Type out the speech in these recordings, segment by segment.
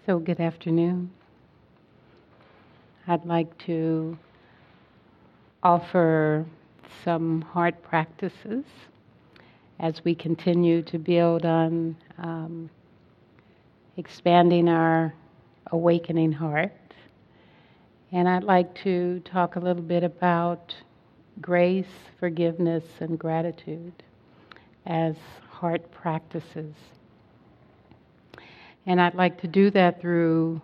So, good afternoon. I'd like to offer some heart practices as we continue to build on expanding our awakening heart. And I'd like to talk a little bit about grace, forgiveness, and gratitude as heart practices. And I'd like to do that through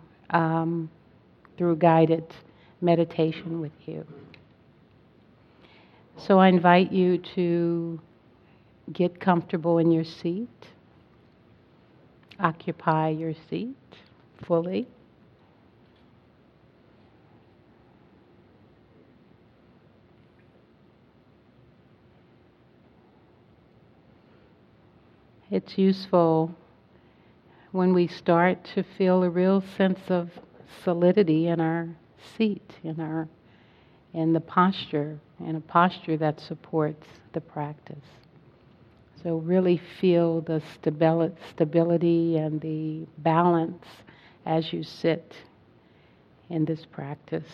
guided meditation with you. So I invite you to get comfortable in your seat, occupy your seat fully. It's useful when we start to feel a real sense of solidity in our seat, in the posture, in a posture that supports the practice. So really feel the stability and the balance as you sit in this practice.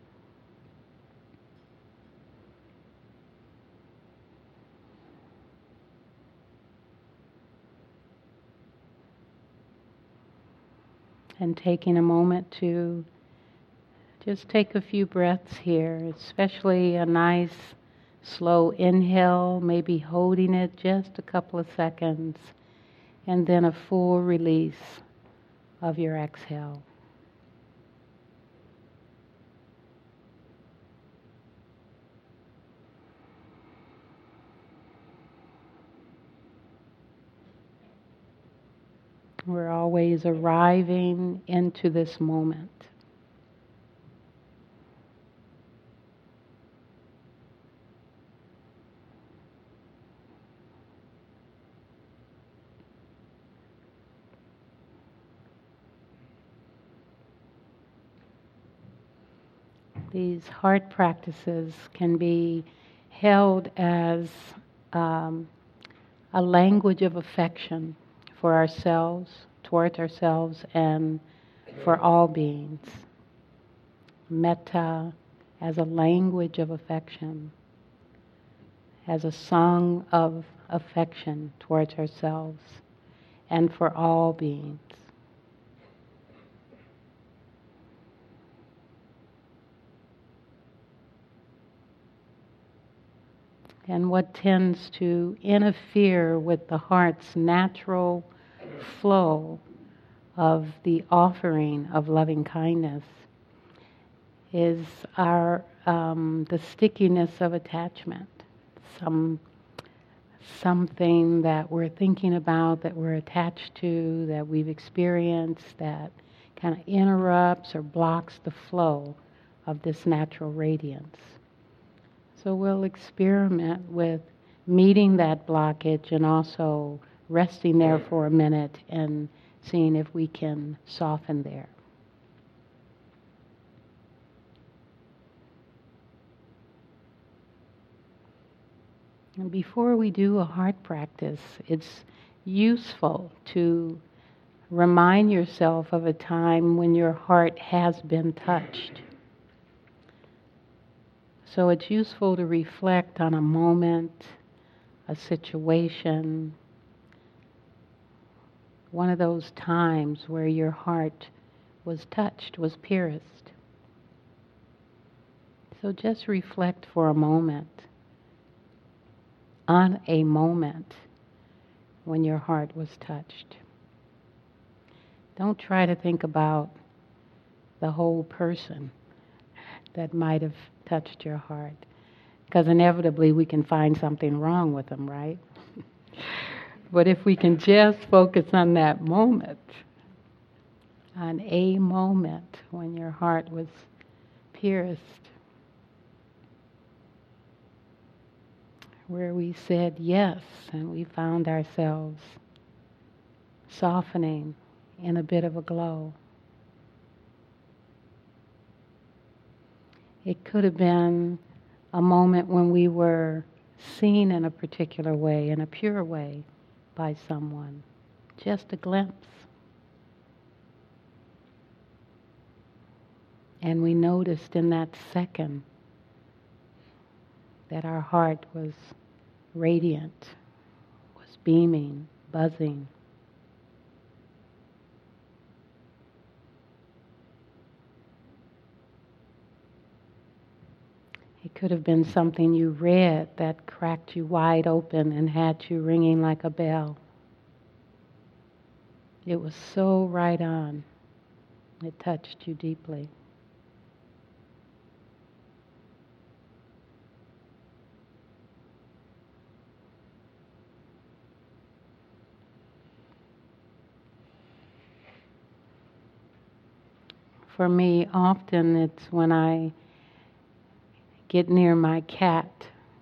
And taking a moment to just take a few breaths here, especially a nice slow inhale, maybe holding it just a couple of seconds, and then a full release of your exhale. We're always arriving into this moment. These heart practices can be held as a language of affection for ourselves, towards ourselves, and for all beings. Metta as a language of affection, as a song of affection towards ourselves and for all beings. And what tends to interfere with the heart's natural flow of the offering of loving kindness is the stickiness of attachment. Something that we're thinking about, that we're attached to, that we've experienced, that kind of interrupts or blocks the flow of this natural radiance. So we'll experiment with meeting that blockage and also resting there for a minute and seeing if we can soften there. And before we do a heart practice, it's useful to remind yourself of a time when your heart has been touched. So it's useful to reflect on a moment, a situation, one of those times where your heart was touched, was pierced. So just reflect for a moment on a moment when your heart was touched. Don't try to think about the whole person that might have touched your heart, because inevitably we can find something wrong with them, right? But if we can just focus on that moment, on a moment when your heart was pierced, where we said yes and we found ourselves softening in a bit of a glow. It could have been a moment when we were seen in a particular way, in a pure way, by someone. Just a glimpse. And we noticed in that second that our heart was radiant, was beaming, buzzing. It could have been something you read that cracked you wide open and had you ringing like a bell. It was so right on. It touched you deeply. For me, often it's when I get near my cat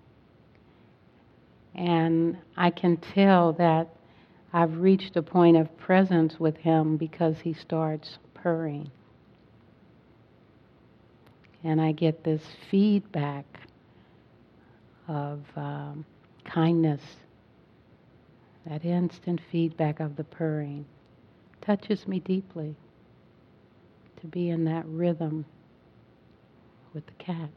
and I can tell that I've reached a point of presence with him because he starts purring. And I get this feedback of kindness, that instant feedback of the purring. Touches me deeply to be in that rhythm with the cat.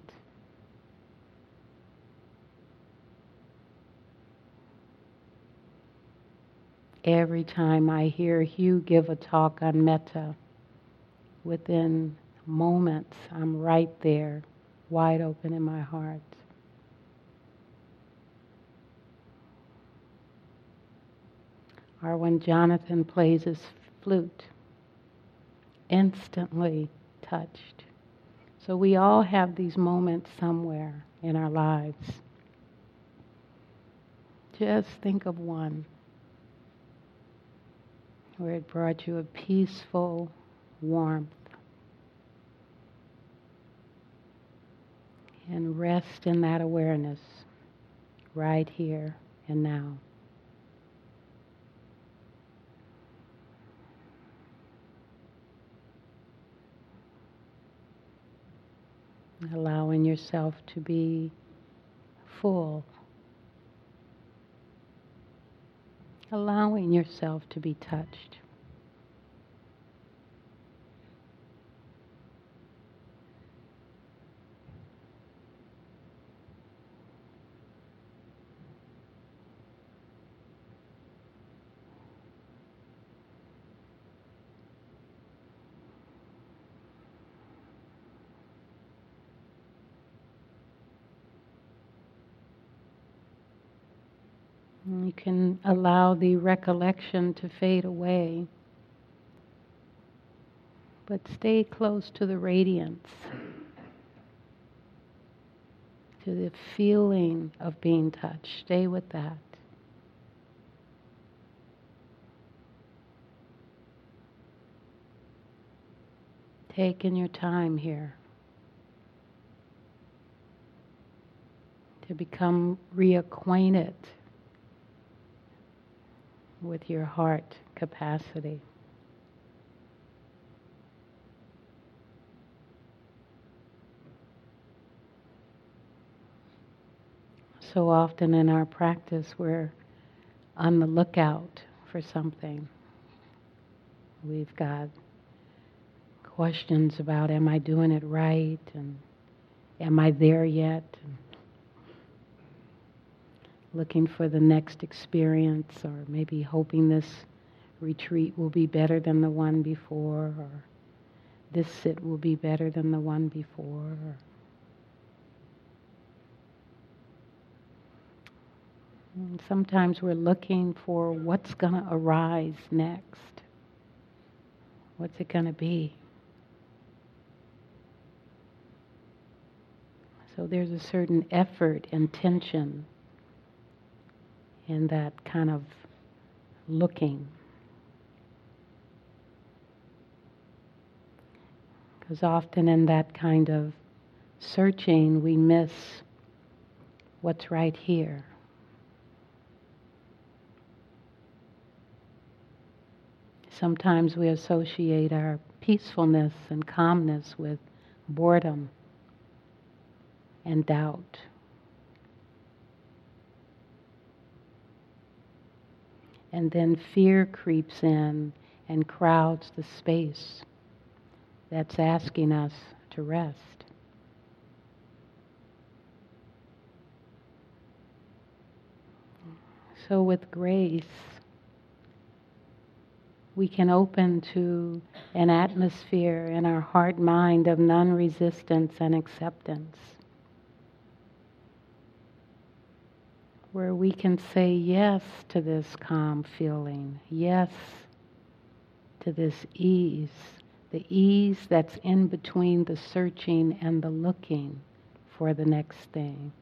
Every time I hear Hugh give a talk on metta, within moments I'm right there, wide open in my heart. Or when Jonathan plays his flute, instantly touched. So we all have these moments somewhere in our lives. Just think of one where it brought you a peaceful warmth. And rest in that awareness right here and now. Allowing yourself to be full. Allowing yourself to be touched. And you can allow the recollection to fade away, but stay close to the radiance, to the feeling of being touched. Stay with that. Taking your time here to become reacquainted with your heart capacity. So often in our practice we're on the lookout for something. We've got questions about, am I doing it right? And am I there yet? And looking for the next experience, or maybe hoping this retreat will be better than the one before, or this sit will be better than the one before. And sometimes we're looking for what's going to arise next. What's it going to be? So there's a certain effort and tension in that kind of looking. Because often in that kind of searching, we miss what's right here. Sometimes we associate our peacefulness and calmness with boredom and doubt. And then fear creeps in and crowds the space that's asking us to to rest. So with grace, we can open to an atmosphere in our heart-mind of non-resistance and acceptance, where we can say yes to this calm feeling, yes to this ease, the ease that's in between the searching and the looking for the next thing.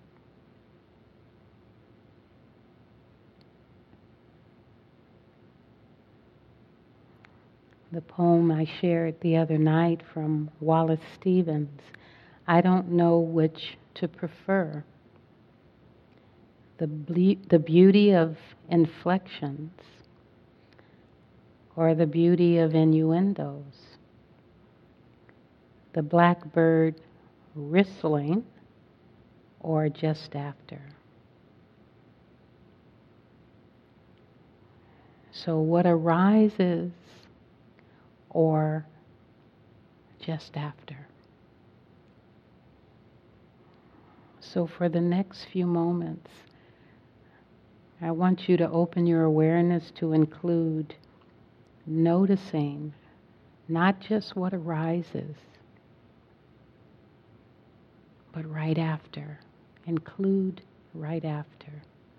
The poem I shared the other night from Wallace Stevens, I don't know which to prefer. The beauty of inflections or the beauty of innuendos. The blackbird whistling or just after. So what arises or just after. So for the next few moments, I want you to open your awareness to include noticing not just what arises, but right after. Include right after.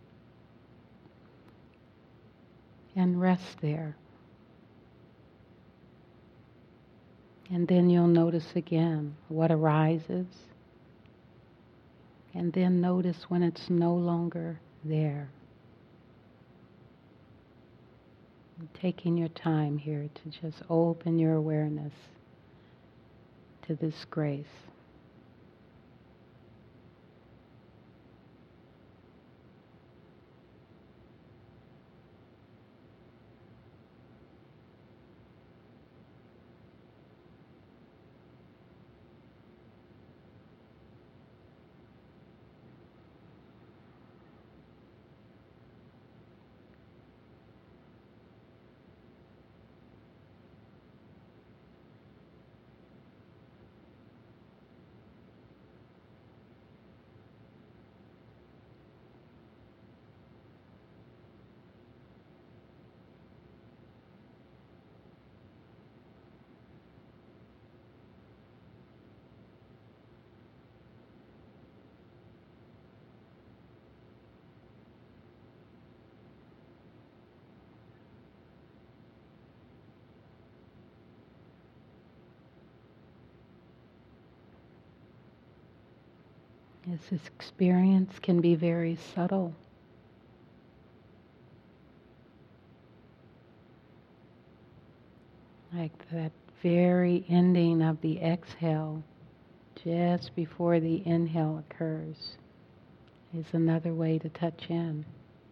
And rest there. And then you'll notice again what arises. And then notice when it's no longer there. Taking your time here to just open your awareness to this grace. This experience can be very subtle. Like that very ending of the exhale, just before the inhale occurs, is another way to touch in.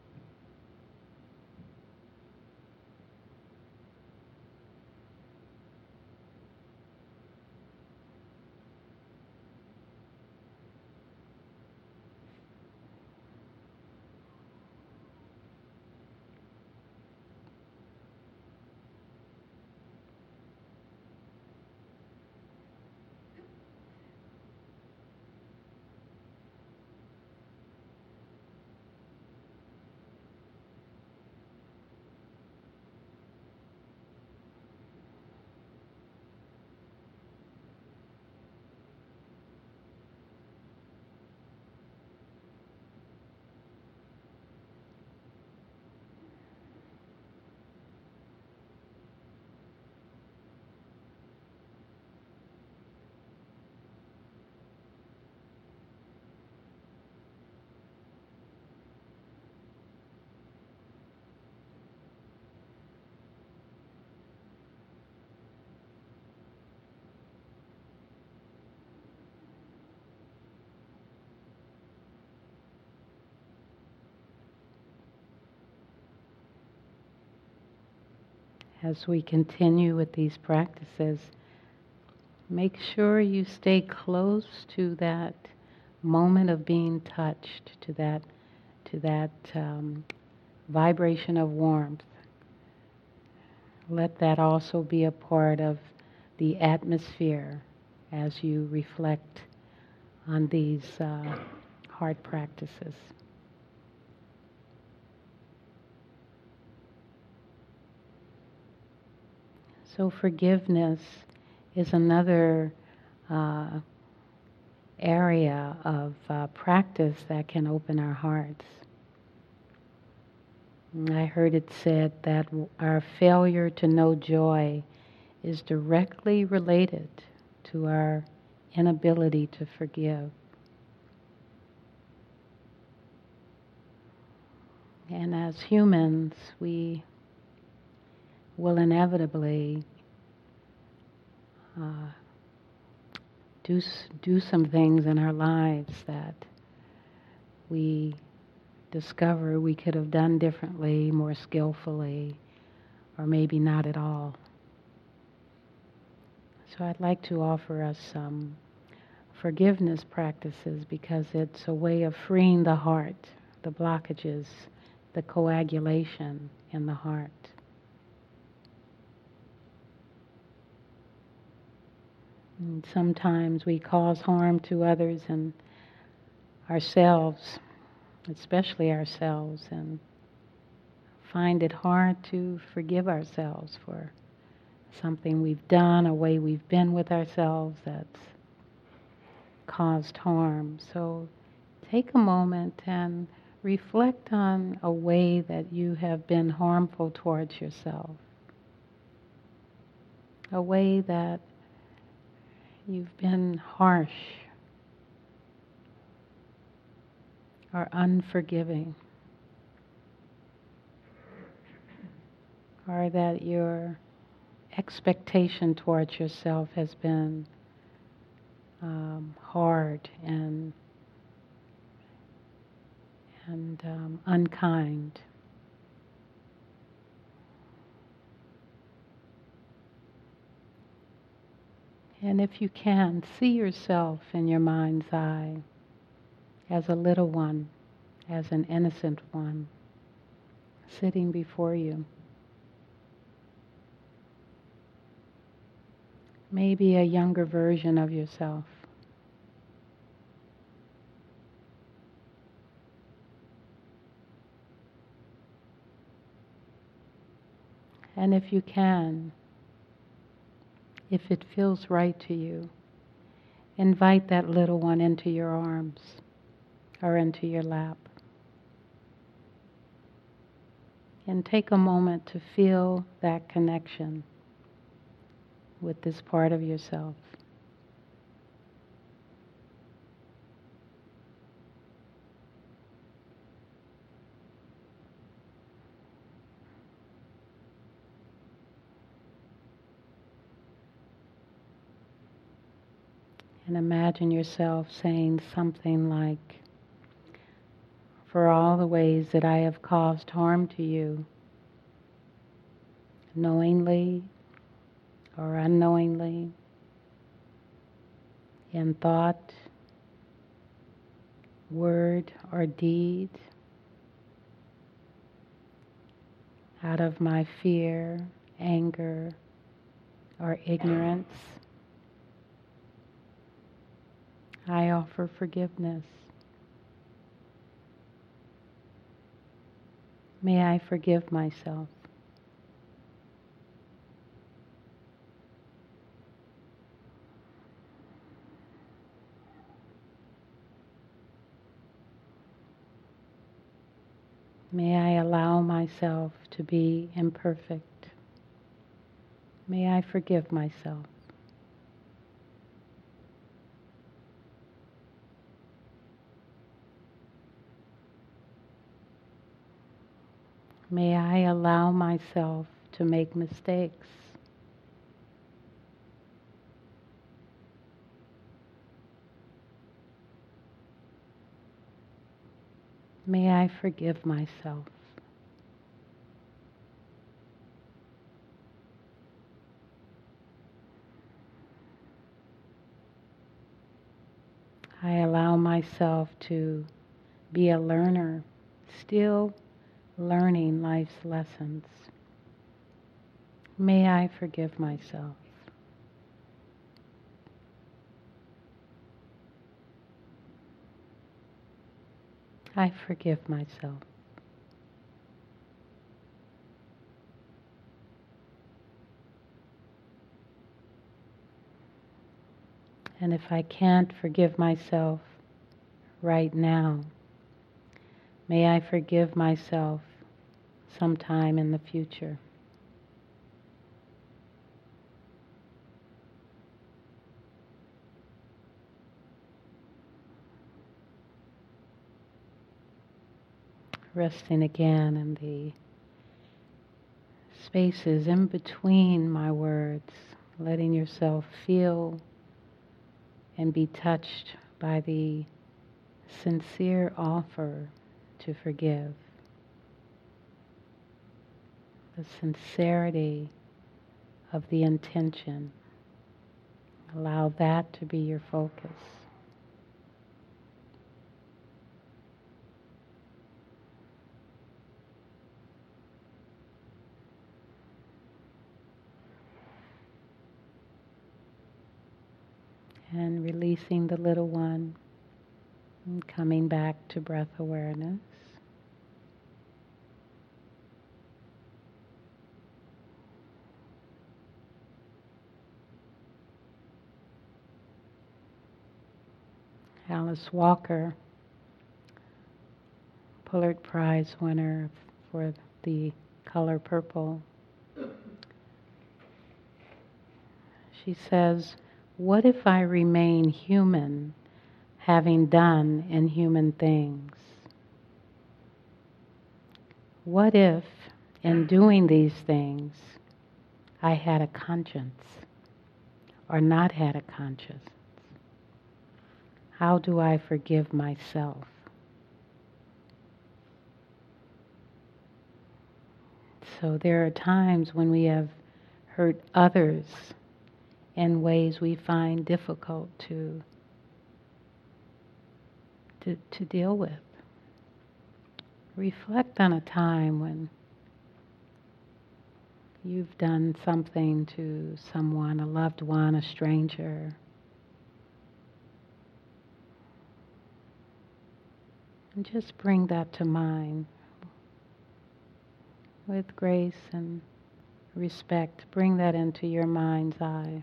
As we continue with these practices, make sure you stay close to that moment of being touched, to that vibration of warmth. Let that also be a part of the atmosphere as you reflect on these heart practices. So forgiveness is another area of practice that can open our hearts. And I heard it said that our failure to know joy is directly related to our inability to forgive. And as humans, we will inevitably do some things in our lives that we discover we could have done differently, more skillfully, or maybe not at all. So I'd like to offer us some forgiveness practices because it's a way of freeing the heart, the blockages, the coagulation in the heart. And sometimes we cause harm to others and ourselves, especially ourselves, and find it hard to forgive ourselves for something we've done, a way we've been with ourselves that's caused harm. So take a moment and reflect on a way that you have been harmful towards yourself, a way that you've been harsh or unforgiving, or that your expectation towards yourself has been hard and unkind. And if you can, see yourself in your mind's eye as a little one, as an innocent one, sitting before you. Maybe a younger version of yourself. And if you can, if it feels right to you, invite that little one into your arms or into your lap. And take a moment to feel that connection with this part of yourself. And imagine yourself saying something like, "For all the ways that I have caused harm to you, knowingly or unknowingly, in thought, word, or deed, out of my fear, anger, or ignorance, I offer forgiveness. May I forgive myself. May I allow myself to be imperfect. May I forgive myself. May I allow myself to make mistakes. May I forgive myself. I allow myself to be a learner, still learning life's lessons. May I forgive myself. I forgive myself. And if I can't forgive myself right now, may I forgive myself sometime in the future. Resting again in the spaces in between my words, letting yourself feel and be touched by the sincere offer to forgive, the sincerity of the intention. Allow that to be your focus. And releasing the little one and coming back to breath awareness. Alice Walker, Pulitzer Prize winner for the color purple. She says, "What if I remain human, having done inhuman things? What if, in doing these things, I had a conscience, or not had a conscience? How do I forgive myself?" So there are times when we have hurt others in ways we find difficult to deal with. Reflect on a time when you've done something to someone, a loved one, a stranger. And just bring that to mind with grace and respect. Bring that into your mind's eye.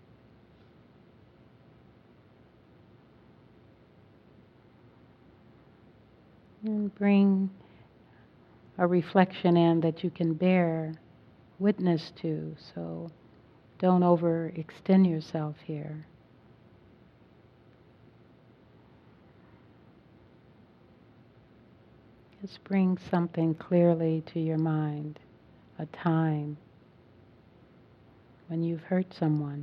And bring a reflection in that you can bear witness to, so don't overextend yourself here. Just bring something clearly to your mind, a time when you've hurt someone.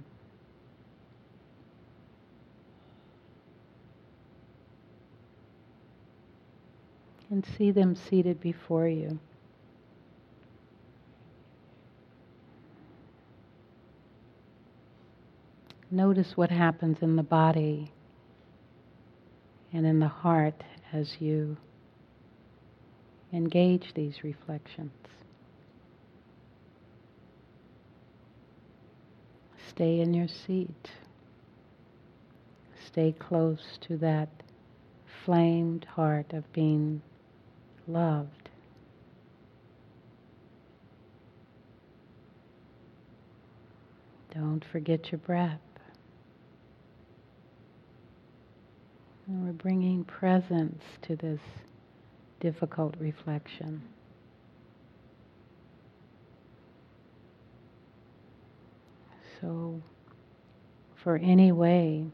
And see them seated before you. Notice what happens in the body and in the heart as you engage these reflections. Stay in your seat. Stay close to that flamed heart of being loved. Don't forget your breath. And we're bringing presence to this difficult reflection. So, for any way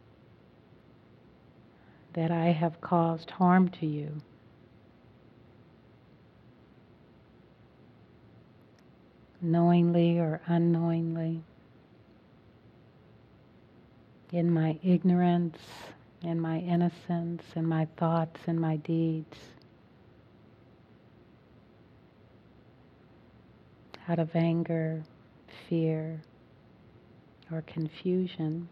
that I have caused harm to you, knowingly or unknowingly, in my ignorance, in my innocence, in my thoughts, in my deeds, out of anger, fear, or confusion,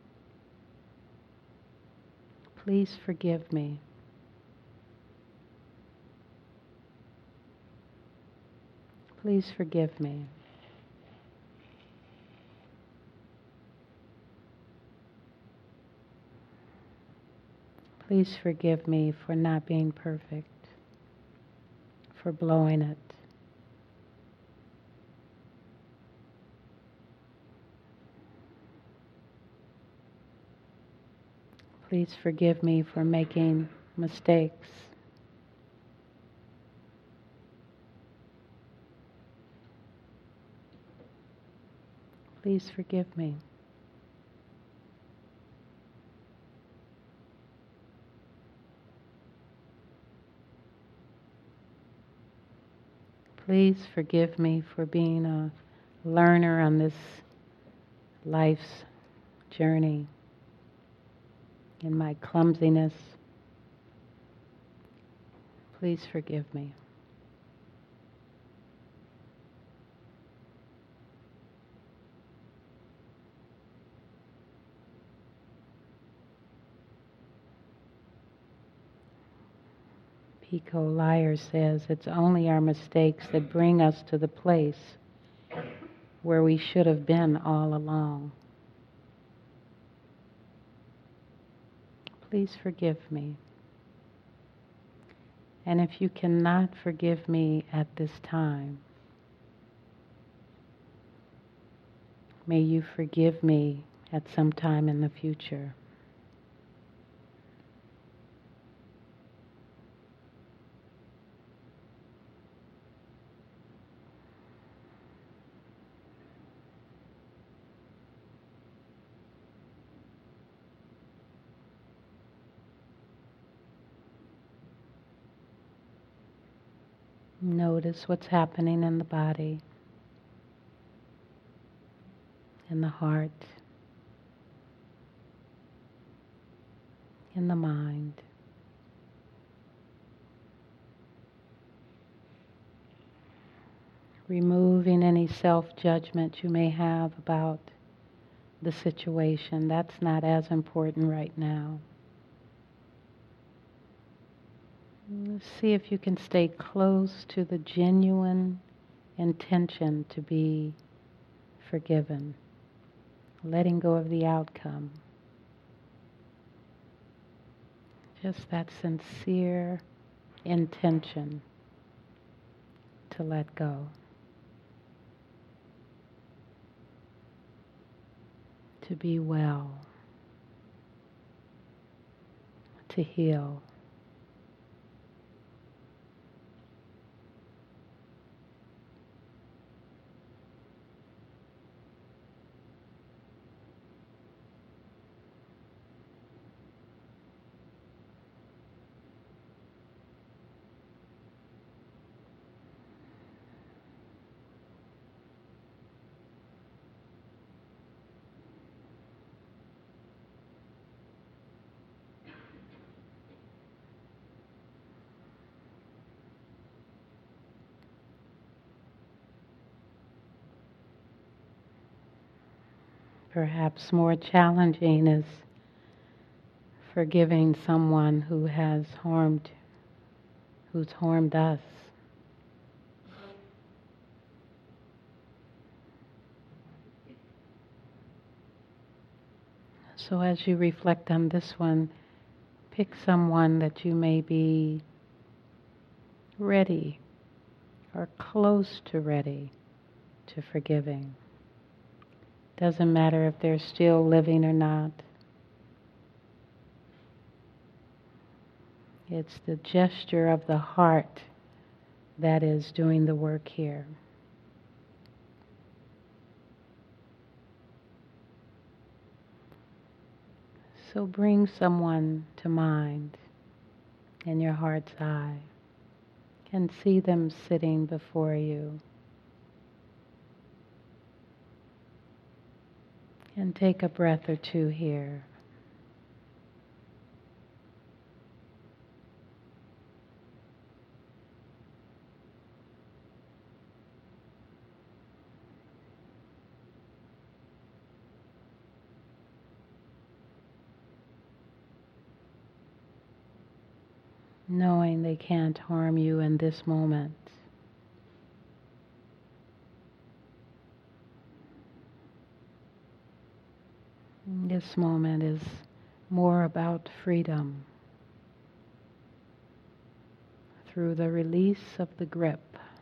please forgive me. Please forgive me. Please forgive me for not being perfect, for blowing it. Please forgive me for making mistakes. Please forgive me. Please forgive me for being a learner on this life's journey, in my clumsiness. Please forgive me. Pico Liar says it's only our mistakes that bring us to the place where we should have been all along. Please forgive me. And if you cannot forgive me at this time, may you forgive me at some time in the future. Notice what's happening in the body, in the heart, in the mind. Removing any self-judgment you may have about the situation. That's not as important right now. See if you can stay close to the genuine intention to be forgiven, letting go of the outcome. Just that sincere intention to let go, to be well, to heal. Perhaps more challenging is forgiving someone who's harmed us. So as you reflect on this one, pick someone that you may be ready or close to ready to forgiving. Doesn't matter if they're still living or not. It's the gesture of the heart that is doing the work here. So bring someone to mind in your heart's eye and see them sitting before you. And take a breath or two here. Knowing they can't harm you in this moment. This moment is more about freedom, through the release of the grip.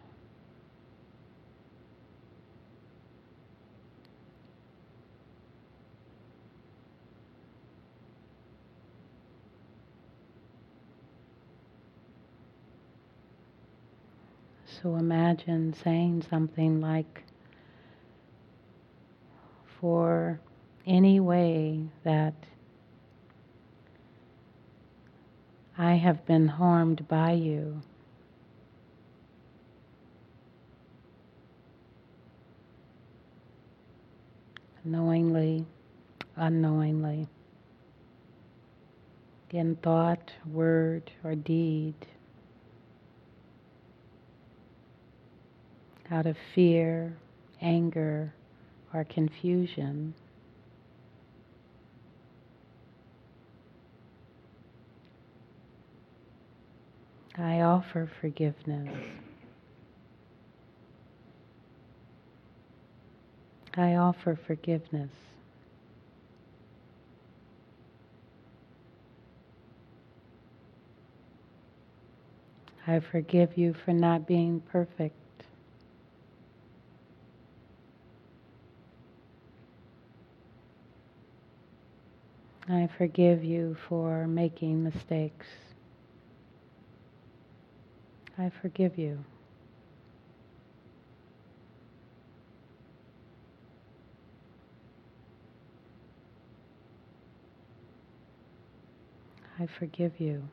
So imagine saying something like, for any way that I have been harmed by you, knowingly, unknowingly, in thought, word, or deed, out of fear, anger, or confusion, I offer forgiveness. I offer forgiveness. I forgive you for not being perfect. I forgive you for making mistakes. I forgive you. I forgive you.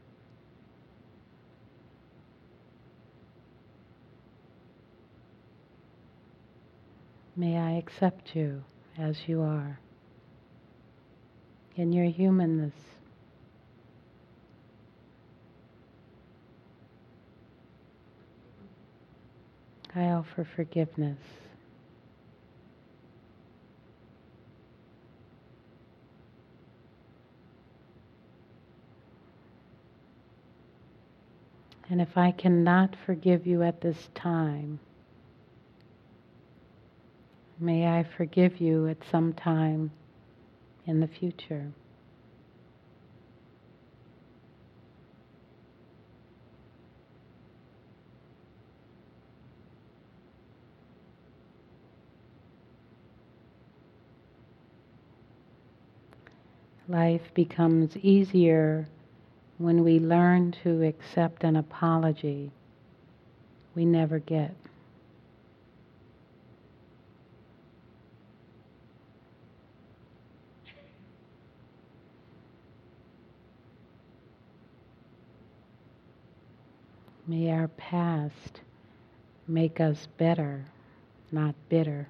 May I accept you as you are, in your humanness. I offer forgiveness. And if I cannot forgive you at this time, may I forgive you at some time in the future. Life becomes easier when we learn to accept an apology we never get. May our past make us better, not bitter.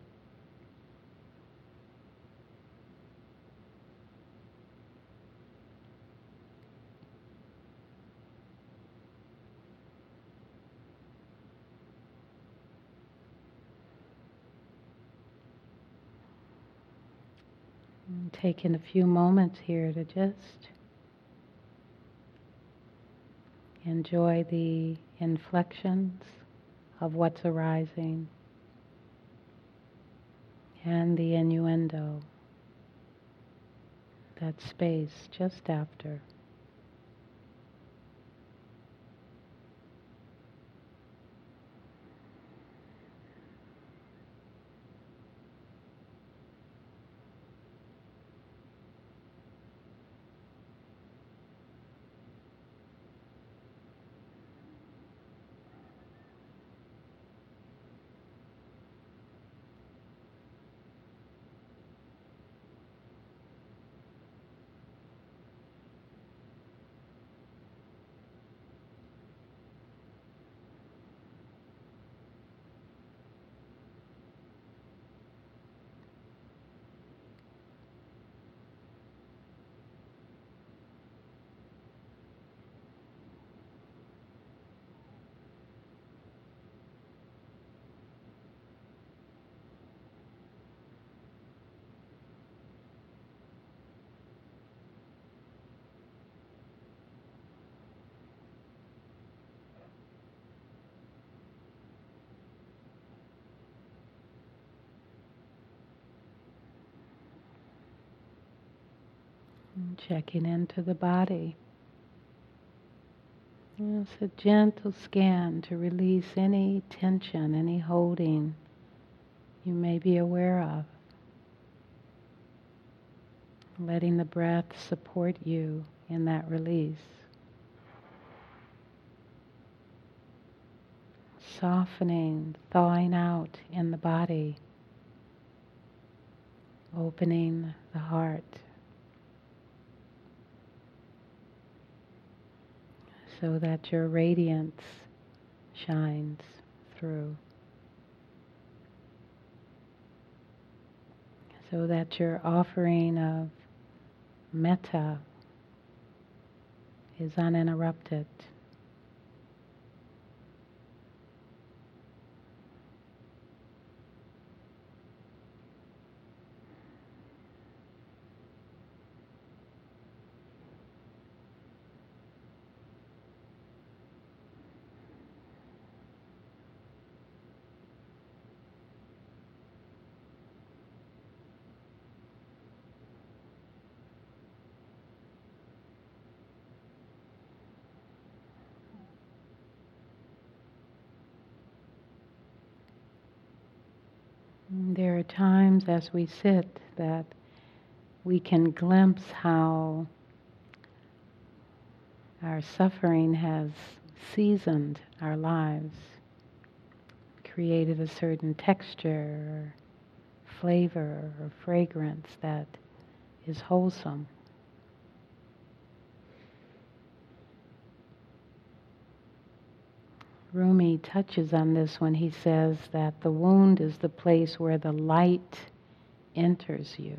And taking a few moments here to just enjoy the inflections of what's arising and the innuendo, that space just after. And checking into the body. It's a gentle scan to release any tension, any holding you may be aware of. Letting the breath support you in that release. Softening, thawing out in the body. Opening the heart. So that your radiance shines through. So that your offering of metta is uninterrupted. There are times as we sit that we can glimpse how our suffering has seasoned our lives, created a certain texture, or flavor, or fragrance that is wholesome. Rumi touches on this when he says that the wound is the place where the light enters you.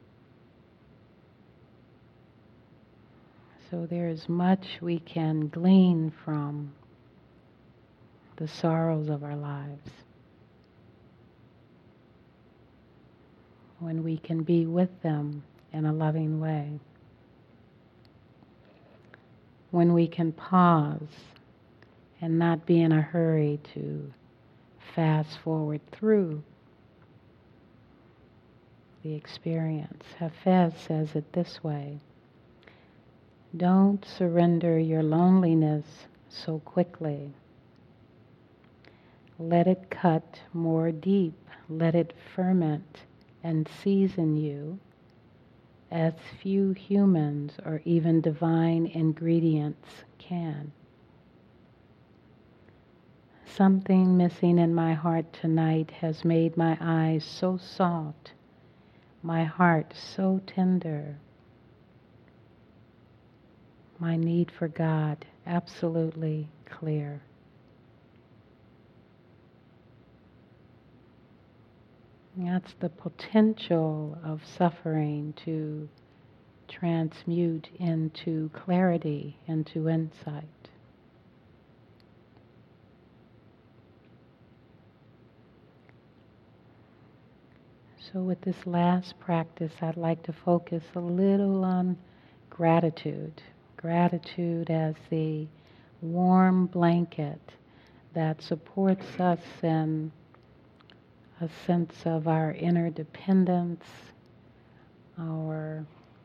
So there is much we can glean from the sorrows of our lives. When we can be with them in a loving way. When we can pause and not be in a hurry to fast forward through the experience. Hafez says it this way: don't surrender your loneliness so quickly. Let it cut more deep. Let it ferment and season you as few humans or even divine ingredients can. Something missing in my heart tonight has made my eyes so soft, my heart so tender, my need for God absolutely clear. That's the potential of suffering to transmute into clarity, into insight. So with this last practice, I'd like to focus a little on gratitude. Gratitude as the warm blanket that supports us in a sense of our interdependence, our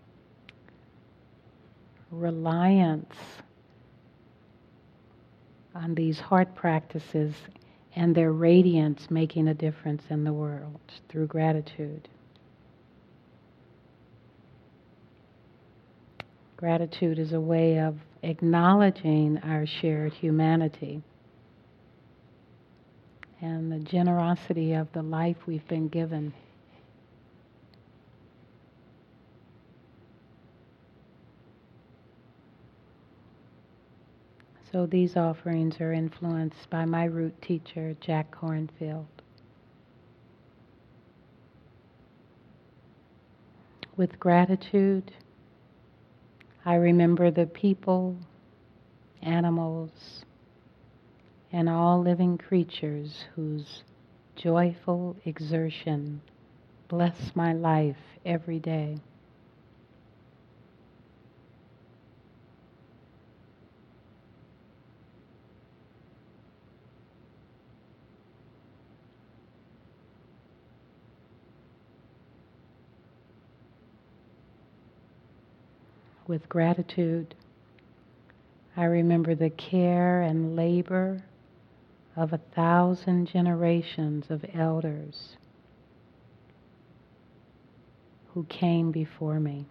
reliance on these heart practices and their radiance making a difference in the world through gratitude. Gratitude is a way of acknowledging our shared humanity and the generosity of the life we've been given. So these offerings are influenced by my root teacher, Jack Kornfield. With gratitude, I remember the people, animals, and all living creatures whose joyful exertion bless my life every day. With gratitude, I remember the care and labor of 1,000 generations of elders who came before me.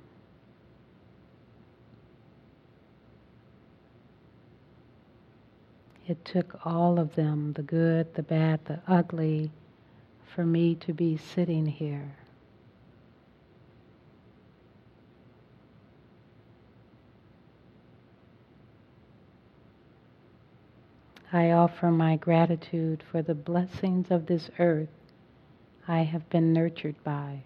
It took all of them, the good, the bad, the ugly, for me to be sitting here. I offer my gratitude for the blessings of this earth I have been nurtured by.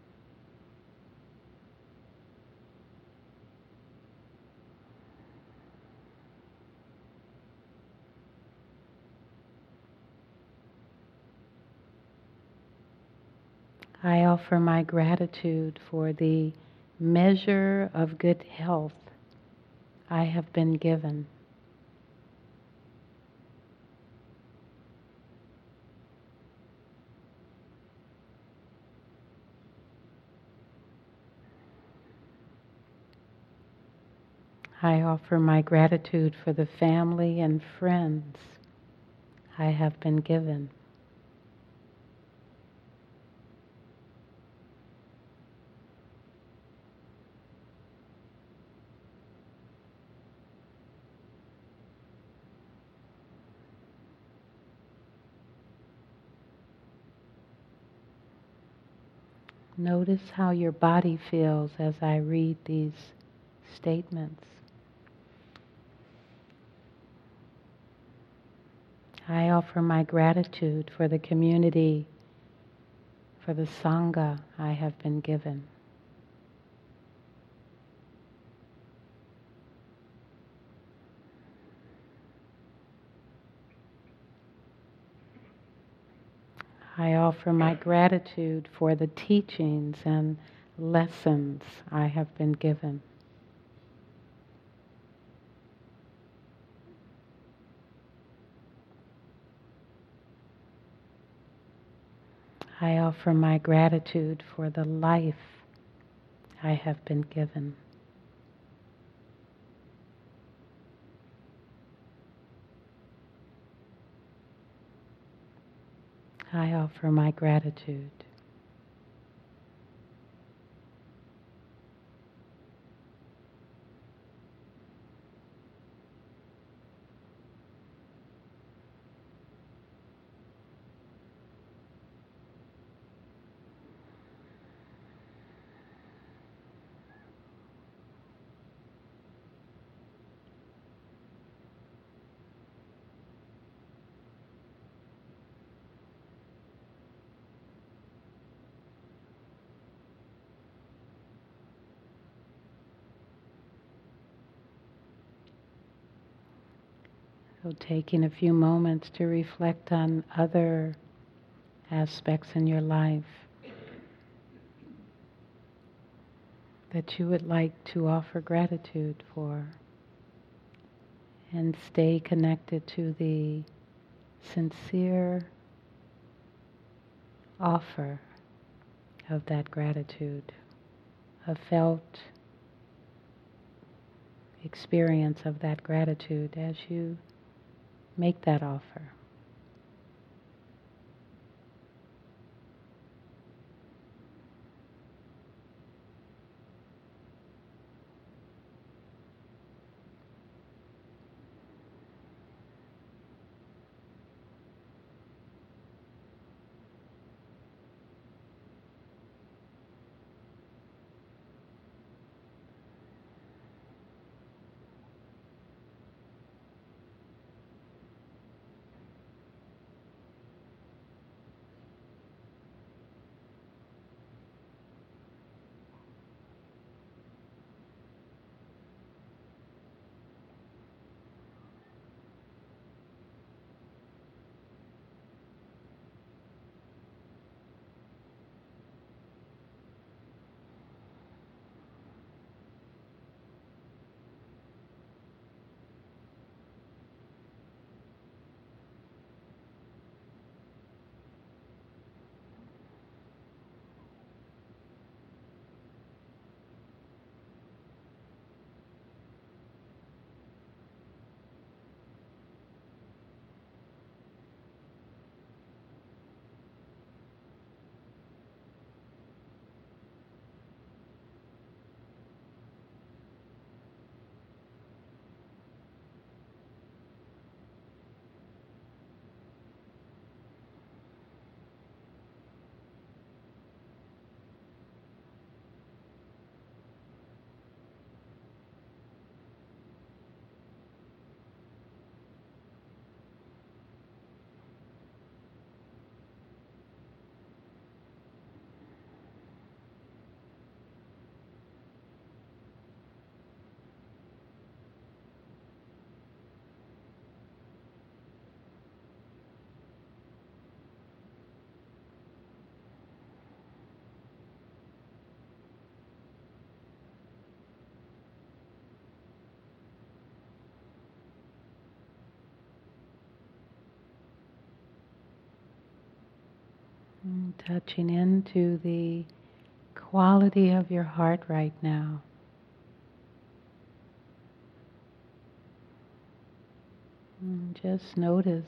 I offer my gratitude for the measure of good health I have been given. I offer my gratitude for the family and friends I have been given. Notice how your body feels as I read these statements. I offer my gratitude for the community, for the Sangha I have been given. I offer my gratitude for the teachings and lessons I have been given. I offer my gratitude for the life I have been given. I offer my gratitude. So taking a few moments to reflect on other aspects in your life that you would like to offer gratitude for, and stay connected to the sincere offer of that gratitude, a felt experience of that gratitude as you make that offer. Touching into the quality of your heart right now. Just notice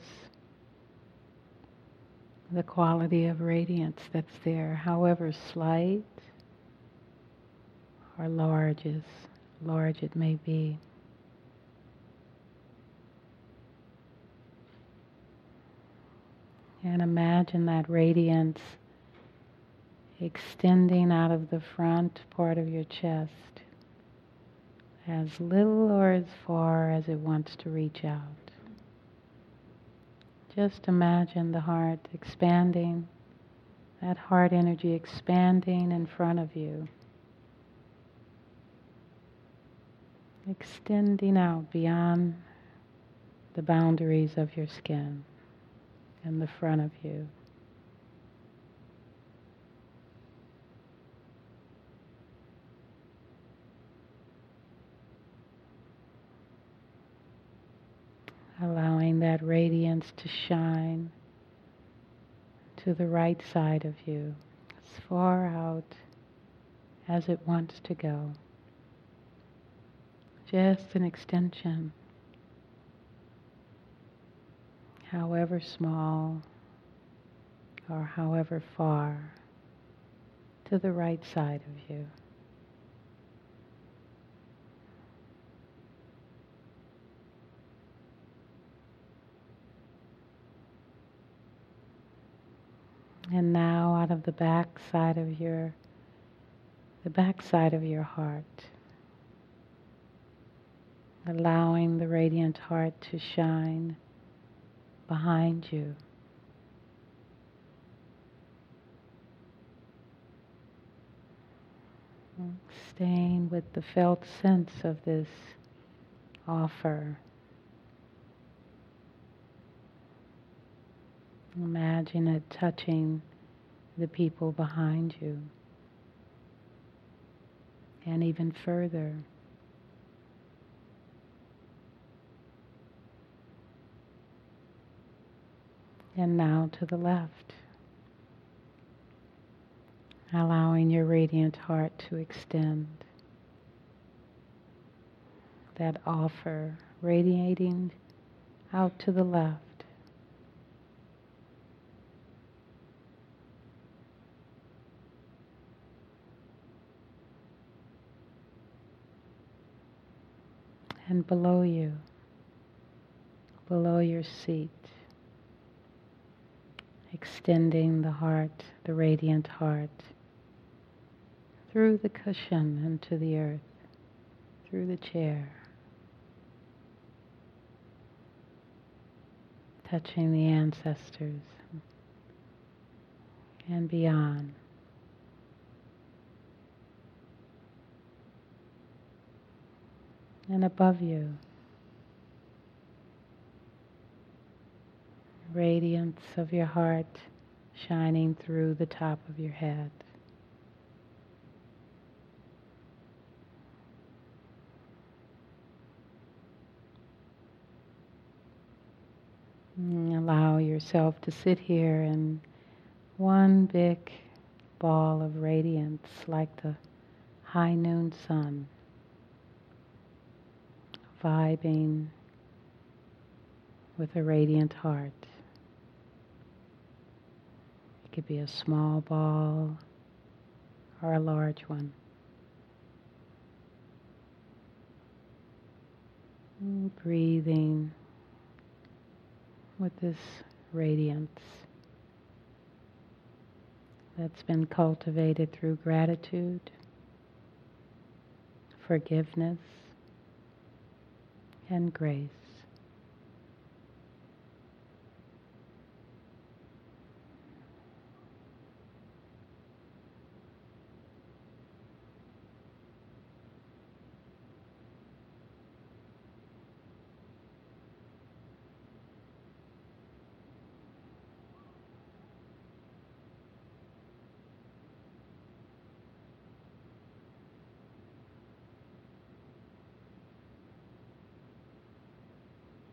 the quality of radiance that's there, however slight or large it may be. And imagine that radiance extending out of the front part of your chest, as little or as far as it wants to reach out. Just imagine the heart expanding, that heart energy expanding in front of you, extending out beyond the boundaries of your skin in the front of you. Allowing that radiance to shine to the right side of you, as far out as it wants to go. Just an extension, however small or however far, to the right side of you. And now out of the back side of your heart, allowing the radiant heart to shine behind you. Staying with the felt sense of this offer. Imagine it touching the people behind you. And even further. And now to the left. Allowing your radiant heart to extend. That offer radiating out to the left. And below you, below your seat, extending the heart, the radiant heart, through the cushion into the earth, through the chair, touching the ancestors and beyond. And above you, radiance of your heart shining through the top of your head. Allow yourself to sit here in one big ball of radiance like the high noon sun, vibing with a radiant heart. It could be a small ball or a large one. Breathing with this radiance that's been cultivated through gratitude, forgiveness, and grace.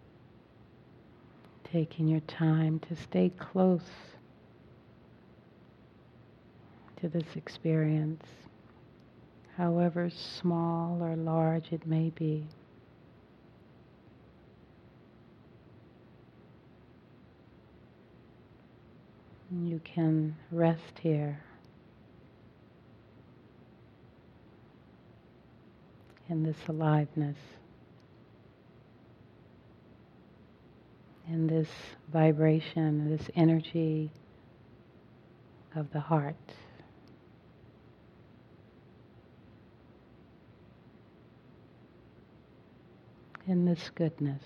Taking your time to stay close to this experience, however small or large it may be. You can rest here in this aliveness, in this vibration, this energy of the heart. In this goodness.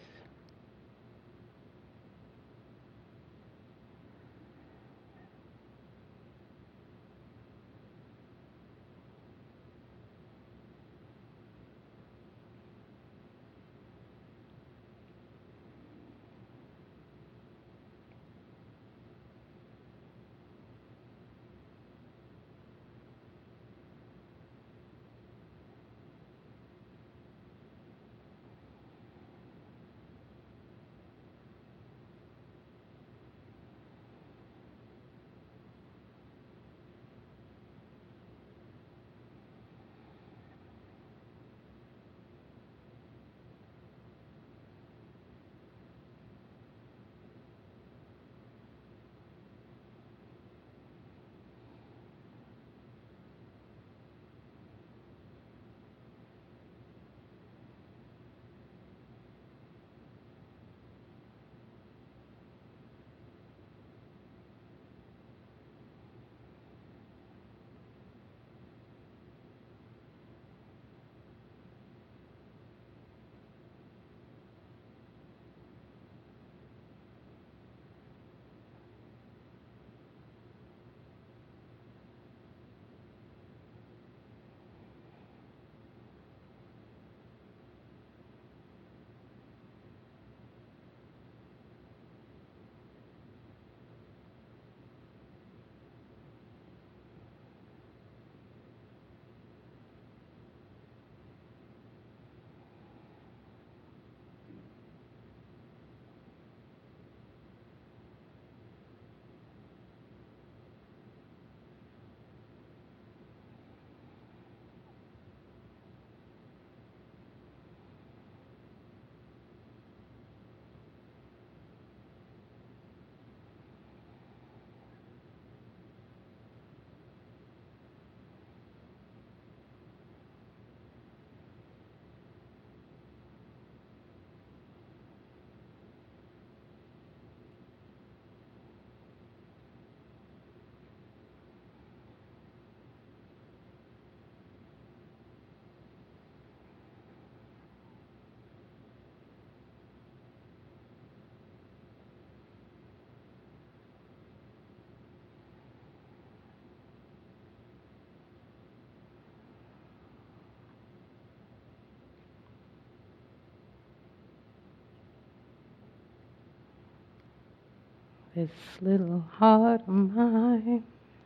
This little heart of mine,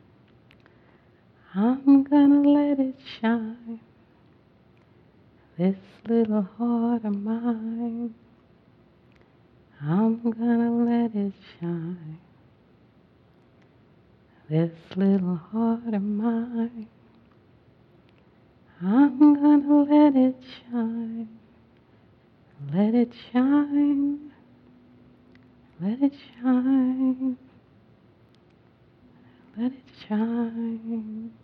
I'm gonna let it shine. This little heart of mine, I'm gonna let it shine. This little heart of mine, I'm gonna let it shine. Let it shine. Let it shine. Let it shine.